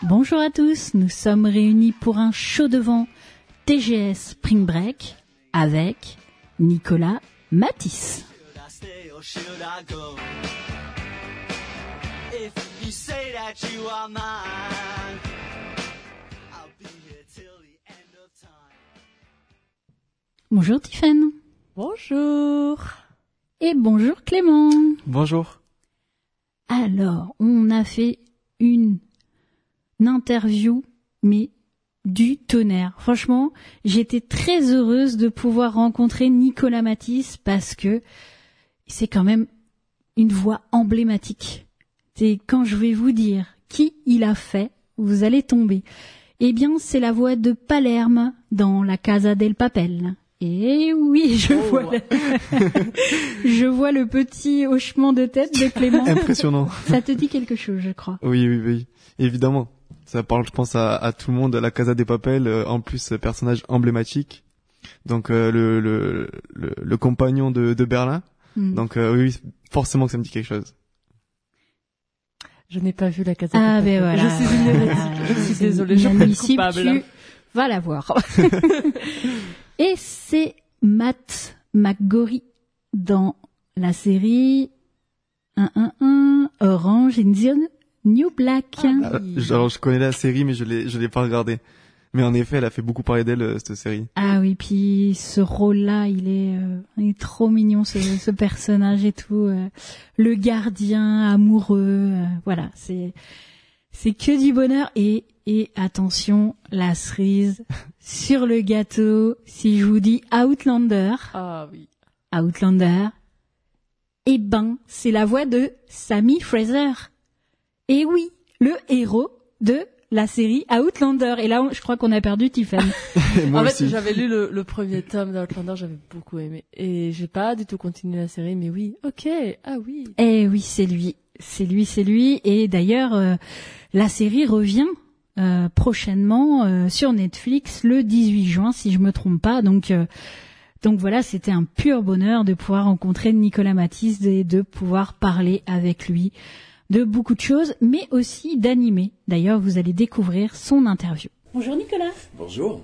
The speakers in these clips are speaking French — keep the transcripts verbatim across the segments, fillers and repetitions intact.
Bonjour à tous, nous sommes réunis pour un show de vent T G S Spring Break avec Nicolas Matisse. Bonjour Tiffaine. Bonjour. Et bonjour Clément. Bonjour. Alors, on a fait une, une interview, mais du tonnerre. Franchement, j'étais très heureuse de pouvoir rencontrer Nicolas Matisse parce que c'est quand même une voix emblématique. C'est quand je vais vous dire qui il a fait, vous allez tomber. Eh bien, c'est la voix de Palerme dans La Casa del Papel. Et oui, je oh, vois, le... je vois le petit hochement de tête de Clément. Impressionnant. Ça te dit quelque chose, je crois. Oui, oui, oui, évidemment. Ça parle, je pense, à, à tout le monde. La Casa des Papel, euh, en plus, personnage emblématique. Donc euh, le, le le le compagnon de, de Berlin. Mm. Donc euh, oui, forcément que ça me dit quelque chose. Je n'ai pas vu La Casa ah, des Papel. Ben voilà. Je suis une hérétique. Je suis désolée, je suis coupable. Tu vas la voir. Et c'est Matt McGorry dans la série un un un Orange is the New Black. Ah, alors je connais la série mais je l'ai je l'ai pas regardée. Mais en effet, elle a fait beaucoup parler d'elle cette série. Ah oui, puis ce rôle-là, il est euh, il est trop mignon ce ce personnage et tout, euh, le gardien amoureux, euh, voilà, c'est c'est que du bonheur et et attention, la cerise sur le gâteau, si je vous dis Outlander. Ah oui. Outlander. Eh ben, c'est la voix de Sammy Fraser. Et oui, le héros de la série Outlander. Et là, on, je crois qu'on a perdu Tiffany. En fait, aussi. J'avais lu le, le premier tome d'Outlander, j'avais beaucoup aimé. Et j'ai pas du tout continué la série, mais oui, ok, ah oui. Eh oui, c'est lui. C'est lui, c'est lui. Et d'ailleurs, euh, la série revient Euh, prochainement euh, sur Netflix le dix-huit juin si je me trompe pas. Donc euh, donc voilà, c'était un pur bonheur de pouvoir rencontrer Nicolas Matisse et de pouvoir parler avec lui de beaucoup de choses, mais aussi d'animer. D'ailleurs, vous allez découvrir son interview. Bonjour Nicolas. Bonjour.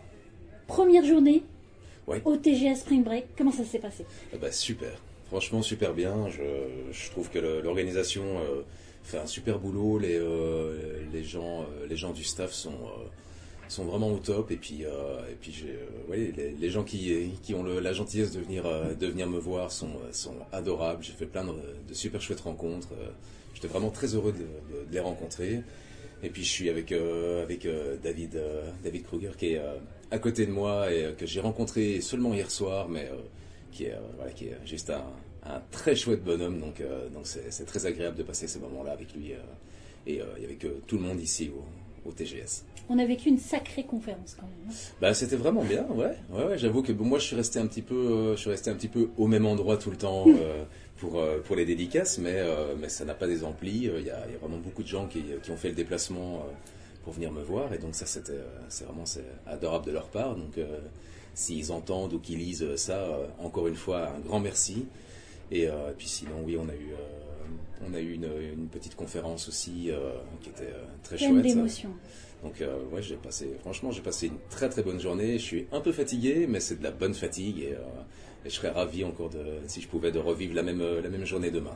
Première journée oui. au T G S Spring Break. Comment ça s'est passé? Ah bah, super. Franchement, super bien. Je, je trouve que le, l'organisation euh, fait un super boulot, les euh, les gens euh, les gens du staff sont euh, sont vraiment au top et puis euh, et puis j'ai euh, ouais, les, les gens qui qui ont le, la gentillesse de venir euh, de venir me voir sont sont adorables. J'ai fait plein de, de super chouettes rencontres. J'étais vraiment très heureux de, de, de les rencontrer. Et puis je suis avec euh, avec euh, David euh, David Kruger qui est euh, à côté de moi et euh, que j'ai rencontré seulement hier soir, mais euh, qui est euh, voilà qui est juste un un très chouette bonhomme, donc euh, donc c'est, c'est très agréable de passer ces moments-là avec lui euh, et, euh, et avec euh, tout le monde ici au, au T G S. On a vécu une sacrée conférence quand même. Bah c'était vraiment bien, ouais, ouais, ouais. J'avoue que bon, moi je suis resté un petit peu, euh, je suis resté un petit peu au même endroit tout le temps euh, pour euh, pour les dédicaces, mais euh, mais ça n'a pas des amplis. Il y a, il y a vraiment beaucoup de gens qui qui ont fait le déplacement euh, pour venir me voir et donc ça c'était euh, c'est vraiment c'est adorable de leur part. Donc euh, s'ils entendent ou qu'ils lisent ça, euh, encore une fois un grand merci. Et, euh, et puis sinon, oui, on a eu, euh, on a eu une, une petite conférence aussi euh, qui était euh, très pleine chouette. D'émotion. Donc, euh, ouais, j'ai passé, franchement, j'ai passé une très très bonne journée. Je suis un peu fatigué, mais c'est de la bonne fatigue et, euh, et je serais ravi encore de, si je pouvais, de revivre la même, la même journée demain.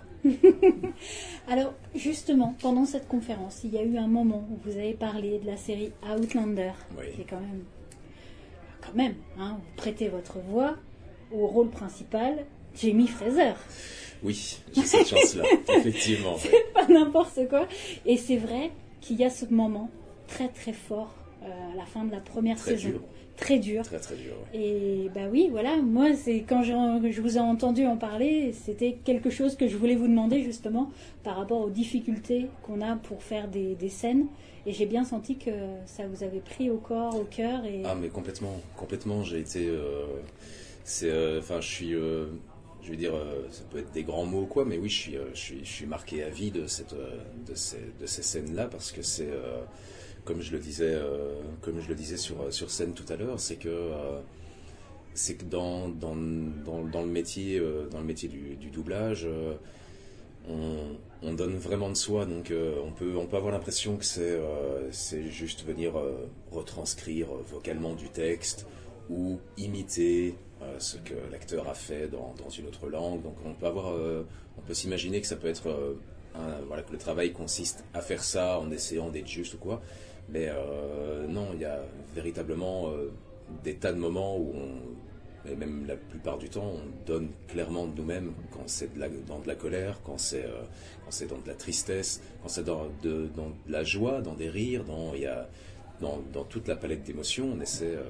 Alors, justement, pendant cette conférence, il y a eu un moment où vous avez parlé de la série Outlander, oui. qui est quand même, quand même, hein, vous prêtez votre voix au rôle principal. Jamie Fraser. Oui, j'ai cette chance-là, effectivement. C'est ouais. pas n'importe quoi. Et c'est vrai qu'il y a ce moment très très fort euh, à la fin de la première très saison. Dur. Très dur. Très très dur. Ouais. Et bah oui, voilà, moi c'est quand je, je vous ai entendu en parler, c'était quelque chose que je voulais vous demander justement par rapport aux difficultés qu'on a pour faire des, des scènes. Et j'ai bien senti que ça vous avait pris au corps, au cœur. Et... Ah mais complètement, complètement. J'ai été, euh, c'est, enfin, euh, je suis. Euh, Je veux dire, ça peut être des grands mots ou quoi, mais oui, je suis, je suis, je suis marqué à vie de cette, de ces, de ces scènes-là parce que c'est, euh, comme je le disais, euh, comme je le disais sur, sur scène tout à l'heure, c'est que, euh, c'est que dans, dans, dans, dans le métier, euh, dans le métier du, du doublage, euh, on, on donne vraiment de soi, donc euh, on peut on peut avoir l'impression que c'est euh, c'est juste venir euh, retranscrire vocalement du texte ou imiter euh, ce que l'acteur a fait dans, dans une autre langue. Donc on peut avoir euh, on peut s'imaginer que ça peut être euh, un, voilà, que le travail consiste à faire ça en essayant d'être juste ou quoi. Mais euh, non, il y a véritablement euh, des tas de moments où on, et même la plupart du temps, on donne clairement de nous-mêmes quand c'est de la, dans de la colère, quand c'est euh, quand c'est dans de la tristesse, quand c'est dans de, dans de la joie, dans des rires, dans il y a dans, dans toute la palette d'émotions, on essaie euh,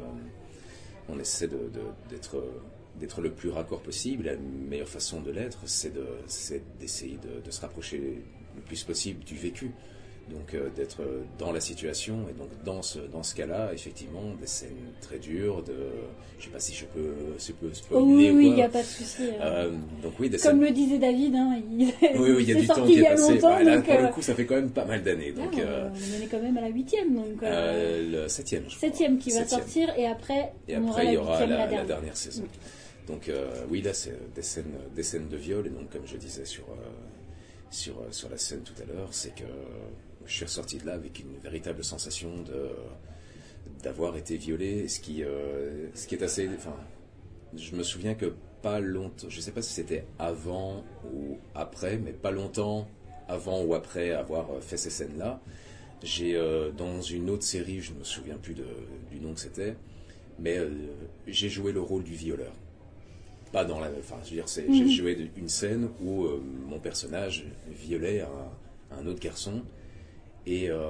on essaie de, de, d'être d'être le plus raccord possible. La meilleure façon de l'être, c'est de c'est d'essayer de, de se rapprocher le plus possible du vécu. Donc euh, d'être dans la situation, et donc dans ce dans ce cas-là, effectivement, des scènes très dures, de je sais pas si je peux si je peux spoiler. Oh, oui, ou oui, il quoi. n'y a pas de souci. Euh, euh, donc oui, des Comme scènes... le disait David, hein, il, oui, oui, il y a c'est du temps sorti qui il y est a passé. longtemps. Bah, là, donc, pour euh, le coup, ça fait quand même pas mal d'années. Donc ah, euh, on en est quand même à la huitième, donc euh, euh, le septième, je crois. septième qui va Septième. sortir, et après, Et on aura après, la il y aura huitième, la, la la dernière. dernière saison. Oui. Donc euh, oui, là, c'est des scènes, des scènes de viol. Et donc, comme je disais sur, euh, sur, euh, sur la scène tout à l'heure, c'est que je suis ressorti de là avec une véritable sensation de, d'avoir été violé. Ce qui, euh, ce qui est assez... Enfin, je me souviens que pas longtemps... Je ne sais pas si c'était avant ou après, mais pas longtemps avant ou après avoir fait ces scènes-là, j'ai, euh, dans une autre série, je ne me souviens plus de, du nom que c'était, mais euh, j'ai joué le rôle du violeur. Pas dans la... Enfin, je veux dire, c'est, j'ai joué une scène où euh, mon personnage violait un, un autre garçon. Et, euh,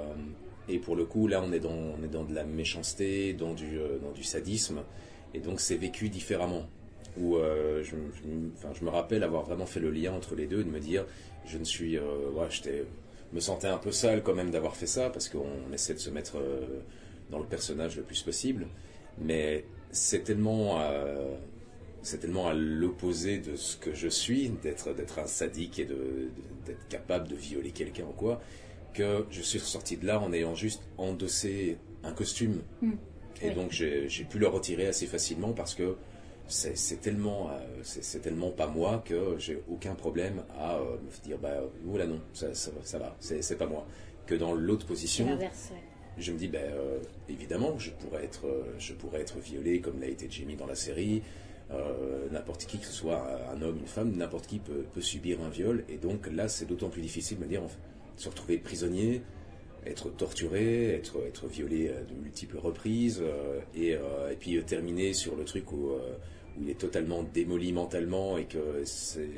et pour le coup, là, on est dans, on est dans de la méchanceté, dans du, euh, dans du sadisme. Et donc, c'est vécu différemment. Où, euh, je, je, enfin, je me rappelle avoir vraiment fait le lien entre les deux, de me dire, je ne suis... Euh, ouais, j'étais... me sentais un peu sale quand même d'avoir fait ça, parce qu'on essaie de se mettre euh, dans le personnage le plus possible, mais c'est tellement, euh, c'est tellement à l'opposé de ce que je suis, d'être, d'être un sadique et de, de, d'être capable de violer quelqu'un ou quoi, que je suis ressorti de là en ayant juste endossé un costume. Mmh. Et oui. Donc j'ai, j'ai pu le retirer assez facilement parce que c'est, c'est tellement, euh, c'est, c'est tellement pas moi que j'ai aucun problème à euh, me dire bah oula non, ça, ça, ça va, c'est, c'est pas moi. Que dans l'autre position, c'est l'inverse, ouais. Je me dis bah euh, évidemment je pourrais être, euh, je pourrais être violé comme l'a été Jamie dans la série. Euh, n'importe qui, que ce soit un homme, une femme, n'importe qui peut, peut subir un viol. Et donc là, c'est d'autant plus difficile de me dire, en fait, se retrouver prisonnier, être torturé, être, être violé de multiples reprises, euh, et, euh, et puis euh, terminer sur le truc où, euh, où il est totalement démoli mentalement et que c'est,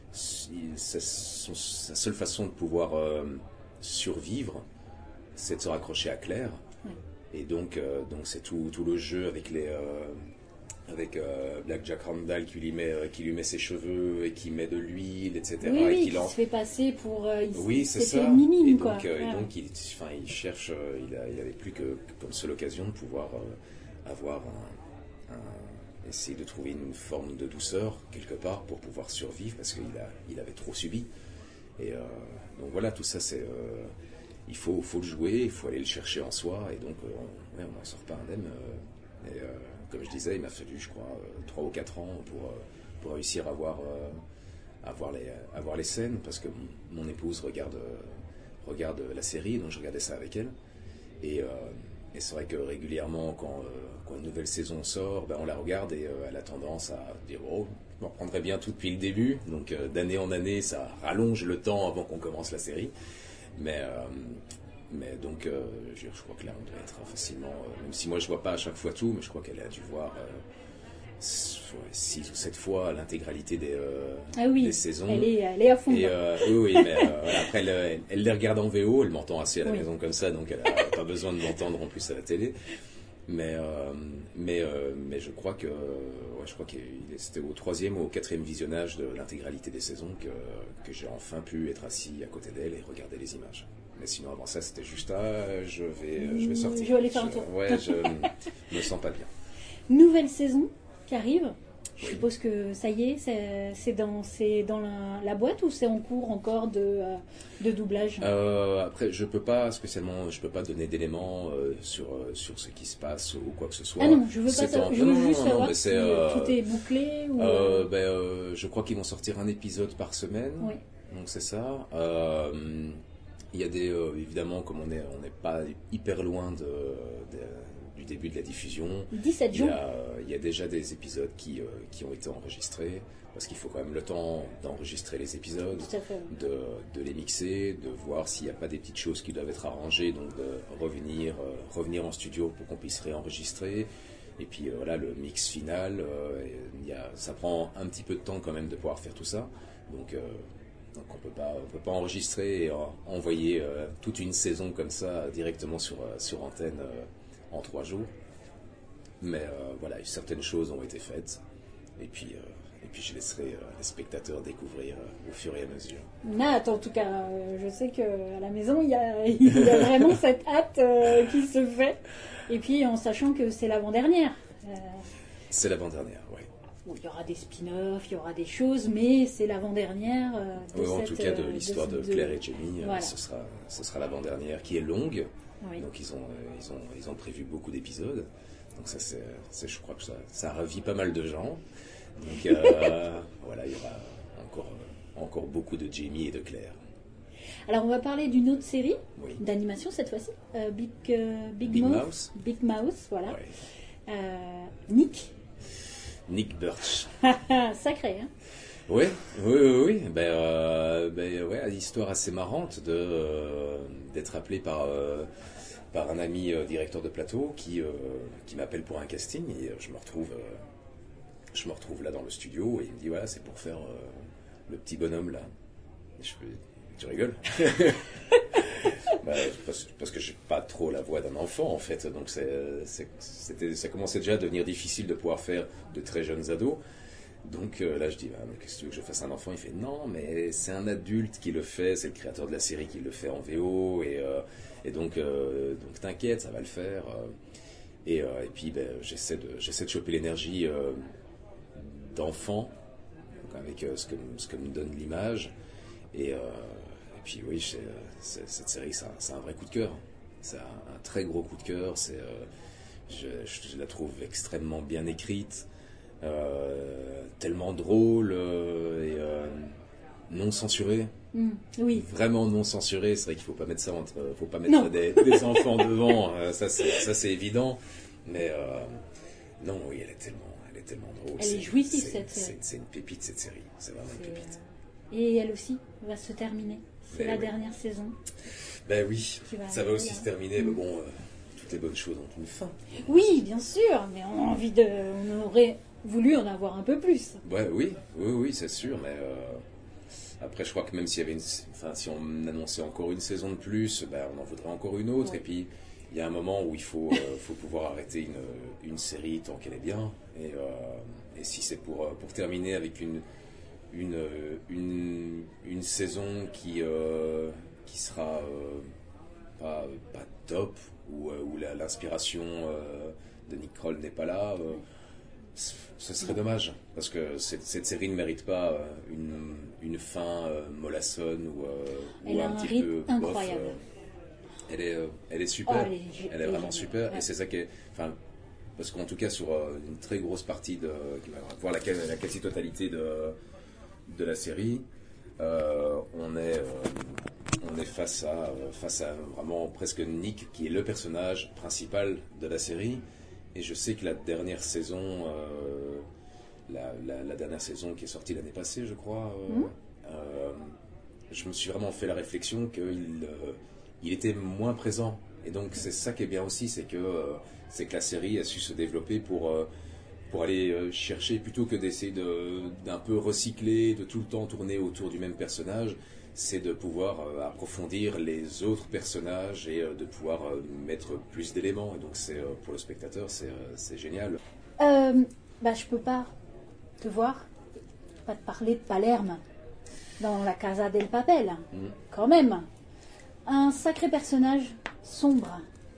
c'est son, sa seule façon de pouvoir euh, survivre, c'est de se raccrocher à Claire. Ouais. Et donc, euh, donc c'est tout, tout le jeu avec les... Euh, avec euh, Black Jack Randall qui lui met euh, qui lui met ses cheveux et qui met de l'huile, et cetera. Oui, oui, et qui, qui en... se fait passer pour euh, il oui, c'est ça. Minime, et donc, quoi. Euh, ouais. et donc il, enfin, il cherche, euh, il a, il avait plus que comme seule occasion de pouvoir euh, avoir un, un, essayer de trouver une forme de douceur quelque part pour pouvoir survivre parce qu'il a, il avait trop subi. Et euh, donc voilà, tout ça, c'est, euh, il faut, faut le jouer, il faut aller le chercher en soi, et donc euh, on, ouais, on n'en sort pas indemne. Euh, et, euh, Comme je disais, il m'a fallu, je crois, trois ou quatre ans pour, pour réussir à voir, à, voir les, à voir les scènes, parce que mon épouse regarde, regarde la série, donc je regardais ça avec elle. Et, euh, et c'est vrai que régulièrement, quand, quand une nouvelle saison sort, ben on la regarde et euh, elle a tendance à dire « Oh, je me reprendrai bien tout depuis le début ». Donc euh, d'année en année, ça rallonge le temps avant qu'on commence la série. Mais... Euh, Mais donc, euh, je, je crois que là, on doit être facilement... Euh, même si moi, je vois pas à chaque fois tout, mais je crois qu'elle a dû voir euh, six ou sept fois l'intégralité des, euh, ah oui, des saisons. Elle est, elle est à fond. Et, euh, oui, oui, mais euh, voilà, après, elle, elle, elle les regarde en V O, elle m'entend assez à la oui. maison comme ça, donc elle n'a pas besoin de m'entendre en plus à la télé. Mais, euh, mais, euh, mais je crois que ouais, je crois que c'était au troisième ou au quatrième visionnage de l'intégralité des saisons que, que j'ai enfin pu être assis à côté d'elle et regarder les images. Mais sinon, avant ça, c'était juste ah, je vais, je vais sortir. Je vais aller faire un tour. Je, ouais, je me sens pas bien. Nouvelle saison qui arrive. Je oui. suppose que ça y est, c'est, c'est dans, c'est dans la, la boîte ou c'est en cours encore de, de doublage euh, Après, je peux pas spécialement, je peux pas donner d'éléments euh, sur sur ce qui se passe ou quoi que ce soit. Ah non, je veux pas savoir. En... Je veux non, juste non, savoir non, si euh, tout est bouclé ou. Euh, ben, euh, je crois qu'ils vont sortir un épisode par semaine. Oui. donc c'est ça. Euh, il y a des, euh, évidemment, comme on est, on n'est pas hyper loin de, de, du début de la diffusion. dix-sept jours. Il y a, il y a déjà des épisodes qui, euh, qui ont été enregistrés, parce qu'il faut quand même le temps d'enregistrer les épisodes, Tout à fait. de, de les mixer, de voir s'il n'y a pas des petites choses qui doivent être arrangées, donc de revenir, euh, revenir en studio pour qu'on puisse réenregistrer. Et puis euh, voilà, le mix final, euh, il y a, ça prend un petit peu de temps quand même de pouvoir faire tout ça. Donc, euh, donc on peut pas, on peut pas enregistrer et euh, envoyer euh, toute une saison comme ça directement sur, euh, sur antenne euh, en trois jours. Mais euh, voilà, certaines choses ont été faites. Et puis, euh, et puis je laisserai euh, les spectateurs découvrir euh, au fur et à mesure. Nat, en tout cas, euh, je sais qu'à la maison, il y a, il y a vraiment cette hâte euh, qui se fait. Et puis en sachant que c'est l'avant-dernière. Euh, c'est l'avant-dernière, oui. Bon, il y aura des spin-offs, il y aura des choses, mais c'est l'avant-dernière. Euh, de oui, en cette, tout cas, de euh, l'histoire de, de, Claire et Jamie, voilà. euh, ce sera, ce sera l'avant-dernière, qui est longue. Oui. Donc ils ont, euh, ils, ont, ils ont prévu beaucoup d'épisodes. Donc ça, c'est, c'est, je crois que ça, ça ravit pas mal de gens. Donc euh, voilà, il y aura encore, encore beaucoup de Jamie et de Claire. Alors on va parler d'une autre série, oui. d'animation cette fois-ci, euh, Big, euh, Big, Big Mouth. Mouse. Big Mouse, voilà. Ouais. Euh, Nick. Nick Birch. Sacré, hein. Oui, oui, oui, oui. Ben, euh, ben ouais, histoire assez marrante de euh, d'être appelé par euh, par un ami euh, directeur de plateau qui euh, qui m'appelle pour un casting et euh, je me retrouve euh, je me retrouve là dans le studio et il me dit voilà, c'est pour faire euh, le petit bonhomme là. Et je fais, tu rigoles? Bah, parce, parce que j'ai pas trop la voix d'un enfant en fait, donc c'est, c'est, c'était, ça commençait déjà à devenir difficile de pouvoir faire de très jeunes ados. Donc euh, là je dis, bah, qu'est-ce que tu veux que je fasse un enfant? Il fait non, mais c'est un adulte qui le fait, c'est le créateur de la série qui le fait en V O, et, euh, et donc, euh, donc t'inquiète, ça va le faire. Et, euh, et puis ben, j'essaie, de, j'essaie de choper l'énergie euh, d'enfant, donc avec euh, ce, que, ce que me donne l'image. Et, euh, et puis oui, c'est, c'est, cette série, c'est un, c'est un vrai coup de cœur. C'est un, un très gros coup de cœur. C'est, euh, je, je la trouve extrêmement bien écrite. Euh, tellement drôle euh, et euh, non censuré. Mmh, oui. Vraiment non censuré. C'est vrai qu'il faut pas mettre ça entre, faut pas mettre des, des enfants devant. Euh, ça, c'est, ça c'est évident. Mais euh, non, oui, elle est tellement, elle est tellement drôle. Elle c'est, est jouissive c'est, cette c'est, série. c'est une pépite cette série. C'est vraiment c'est, une pépite. Euh, et elle aussi va se terminer. C'est mais la oui. dernière saison. Ben oui, va ça va aussi là. se terminer. Mais bon, euh, toutes les bonnes choses ont une fin. Oui, bien sûr, mais on a envie de, on aurait voulu en avoir un peu plus. Ouais, oui, oui, oui, c'est sûr, mais euh, après, je crois que même s'il y avait une, enfin, si on annonçait encore une saison de plus, ben, on en voudrait encore une autre. Ouais. Et puis, il y a un moment où il faut, euh, faut pouvoir arrêter une, une série tant qu'elle est bien. Et, euh, et si c'est pour, pour terminer avec une, une, une, une saison qui, euh, qui sera euh, pas, pas top, où, où la, l'inspiration euh, de Nick Kroll n'est pas là, euh, ce serait dommage, parce que cette, cette série ne mérite pas une, une fin euh, mollassonne ou, euh, elle ou a un, un petit rythme peu incroyable. bof. Euh, elle, est, euh, elle est super, oh, elle, est, elle est vraiment super, ouais. et c'est ça qui est... Enfin, parce qu'en tout cas, sur euh, une très grosse partie, de, voire la, la quasi-totalité de, de la série, euh, on est... Euh, on est face à, face à vraiment presque Nick, qui est le personnage principal de la série. Et je sais que la dernière saison, euh, la, la, la dernière saison qui est sortie l'année passée, je crois, euh, mmh. euh, je me suis vraiment fait la réflexion qu'il euh, il était moins présent. Et donc c'est ça qui est bien aussi, c'est que, euh, c'est que la série a su se développer pour, euh, pour aller euh, chercher, plutôt que d'essayer de, d'un peu recycler, de tout le temps tourner autour du même personnage, c'est de pouvoir euh, approfondir les autres personnages et euh, de pouvoir euh, mettre plus d'éléments. Et donc c'est, euh, pour le spectateur, c'est, euh, c'est génial. Euh, bah, je peux pas te voir, pas te parler de Palerme dans la Casa del Papel. Mm. Quand même. Un sacré personnage sombre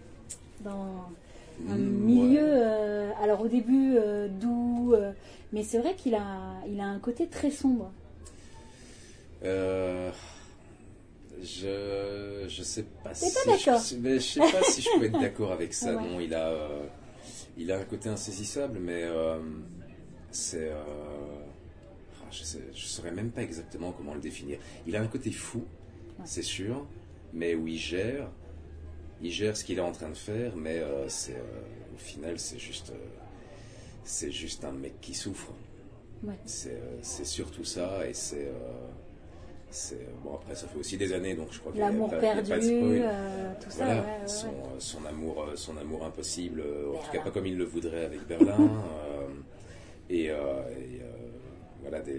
dans un mm, milieu, ouais. euh, alors au début euh, doux, euh, mais c'est vrai qu'il a, il a un côté très sombre. Euh, je je sais pas T'es si pas d'accord. je, mais je sais pas si je peux être d'accord avec ça. Ouais. Non, il a euh, il a un côté insaisissable, mais euh, c'est euh, je sais, je saurais même pas exactement comment le définir. Il a un côté fou, ouais. c'est sûr, mais où il gère, il gère ce qu'il est en train de faire, mais euh, c'est, euh, au final, c'est juste, euh, c'est juste un mec qui souffre. Ouais. C'est, euh, c'est surtout ça, et c'est, euh, c'est bon. Après, ça fait aussi des années, donc je crois qu'il l'amour n'y a, perdu, pas de spoil. Euh, tout ça. Voilà, ouais, ouais, son, ouais. son amour, son amour impossible, en tout cas pas comme il le voudrait avec Berlin, euh, et, euh, et euh, voilà des,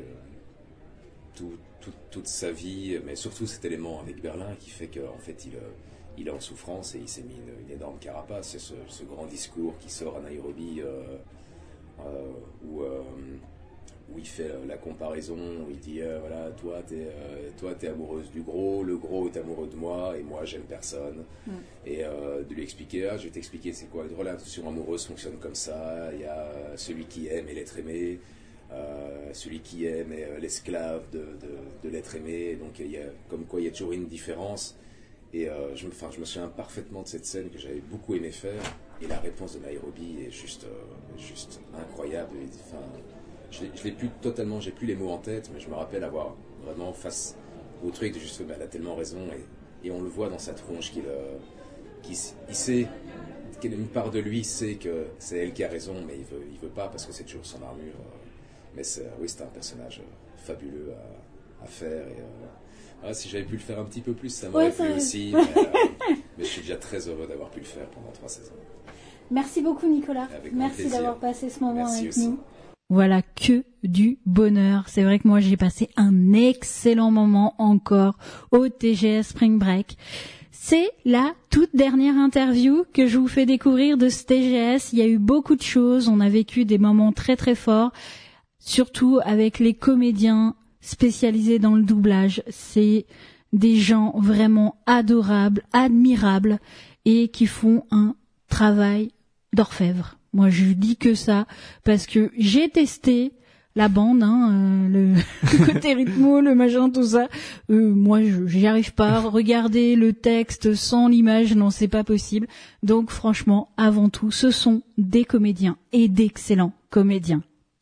tout, tout, toute sa vie, mais surtout cet élément avec Berlin qui fait qu'en fait il il est en souffrance et il s'est mis une, une énorme carapace. C'est ce, ce grand discours qui sort à Nairobi euh, euh, où, euh, où il fait la comparaison, où il dit euh, voilà, toi t'es, euh, toi t'es amoureuse du gros, le gros est amoureux de moi et moi j'aime personne. Mm. Et euh, de lui expliquer, ah, je vais t'expliquer c'est quoi, une relation amoureuse fonctionne comme ça, il y a celui qui aime et l'être aimé, euh, celui qui aime est euh, l'esclave de, de, de l'être aimé, donc il y a, comme quoi il y a toujours une différence. Et euh, je, enfin, je me souviens parfaitement de cette scène que j'avais beaucoup aimé faire, et la réponse de Nairobi est juste, euh, juste incroyable. Et, enfin, je l'ai, je l'ai plus totalement, j'ai plus les mots en tête, mais je me rappelle avoir vraiment face au truc de juste, bah, elle a tellement raison, et, et on le voit dans sa tronche qu'il, euh, qu'il il sait qu'une part de lui sait que c'est elle qui a raison, mais il veut, il veut pas parce que c'est toujours son armure. Mais c'est, oui, c'est un personnage fabuleux à, à faire. Et, euh, ah, si j'avais pu le faire un petit peu plus, ça m'aurait ouais, plu aussi. Mais, euh, mais je suis déjà très heureux d'avoir pu le faire pendant trois saisons. Merci beaucoup, Nicolas. Avec Merci plaisir. d'avoir passé ce moment Merci avec aussi. nous. Voilà, que du bonheur. C'est vrai que moi, j'ai passé un excellent moment encore au T G S Spring Break. C'est la toute dernière interview que je vous fais découvrir de ce T G S. Il y a eu beaucoup de choses. On a vécu des moments très très forts, surtout avec les comédiens spécialisés dans le doublage. C'est des gens vraiment adorables, admirables et qui font un travail d'orfèvre. Moi, je dis que ça parce que j'ai testé la bande, hein, euh, le, le côté rythmo, le machin, tout ça. Euh, moi, je, j'y arrive pas. Regarder le texte sans l'image, non, c'est pas possible. Donc, franchement, avant tout, ce sont des comédiens et d'excellents comédiens.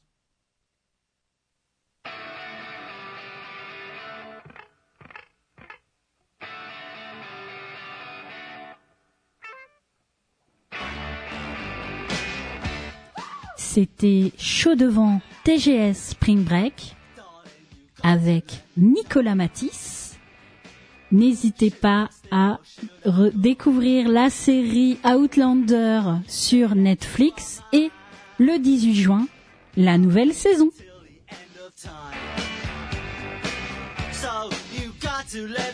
C'était Chaud devant T G S Spring Break avec Nicolas Matisse. N'hésitez pas à découvrir la série Outlander sur Netflix et le dix-huit juin, la nouvelle saison. So you got to let